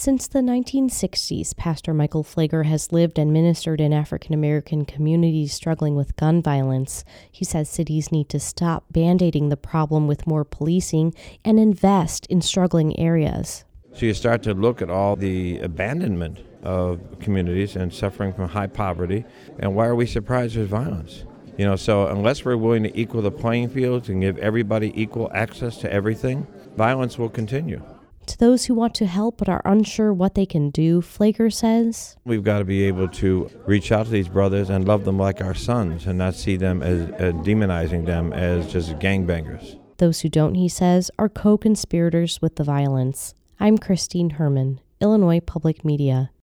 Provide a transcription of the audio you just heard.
Since the 1960s, Pastor Michael Pfleger has lived and ministered in African American communities struggling with gun violence. He says cities need to stop band-aiding the problem with more policing and invest in struggling areas. So you start to look at all the abandonment of communities and suffering from high poverty, and why are we surprised there's violence? So unless we're willing to equal the playing fields and give everybody equal access to everything, violence will continue. To those who want to help but are unsure what they can do, Pfleger says, we've got to be able to reach out to these brothers and love them like our sons and not see them as demonizing them as just gangbangers. Those who don't, he says, are co-conspirators with the violence. I'm Christine Herman, Illinois Public Media.